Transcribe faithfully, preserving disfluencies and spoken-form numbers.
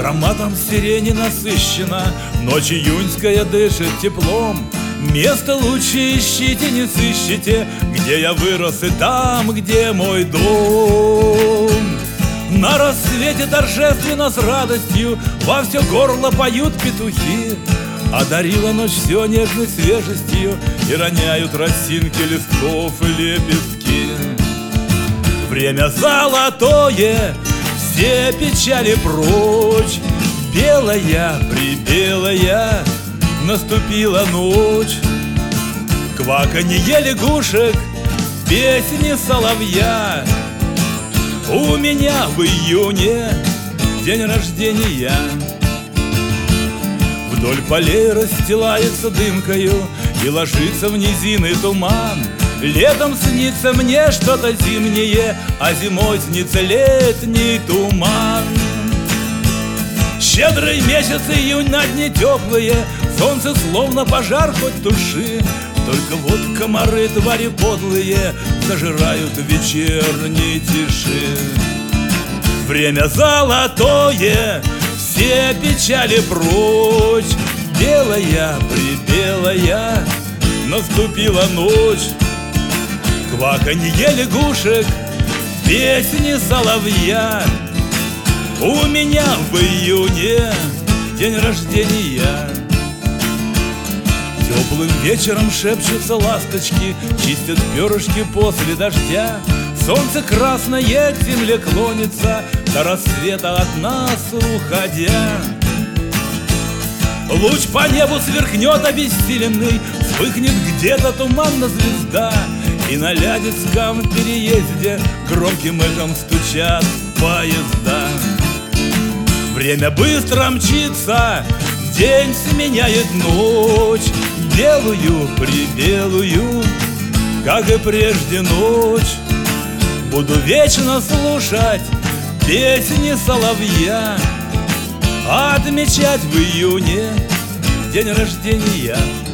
Ароматом сирени насыщена, ночь июньская дышит теплом. Место лучше ищите, не сыщите, где я вырос и там, где мой дом. На рассвете торжественно с радостью во все горло поют петухи. Одарила ночь все нежной свежестью, и роняют росинки листков и лепестки. Время золотое, все печали прочь. Белая, прибелая, наступила ночь. Кваканье лягушек, песни соловья. У меня в июне день рождения. Вдоль полей расстилается дымкою и ложится в низины туман. Летом снится мне что-то зимнее, а зимой снится летний туман. Щедрый месяц июнь, на дне теплые, солнце словно пожар хоть туши. Только вот комары, твари подлые, зажирают в вечерней тиши. Время золотое, все печали прочь. Белая, прибелая, наступила ночь. Кваканье лягушек, песни соловья. У меня в июне день рождения. Теплым вечером шепчутся ласточки, чистят перышки после дождя. Солнце красное к земле клонится, до рассвета от нас уходя. Луч по небу сверкнет обессиленный, вспыхнет где-то туманно звезда, и на Лядецком переезде громким эхом стучат поезда. Время быстро мчится, день сменяет ночь. Белую, прибелую, как и прежде ночь. Буду вечно слушать песни соловья, отмечать в июне день рождения.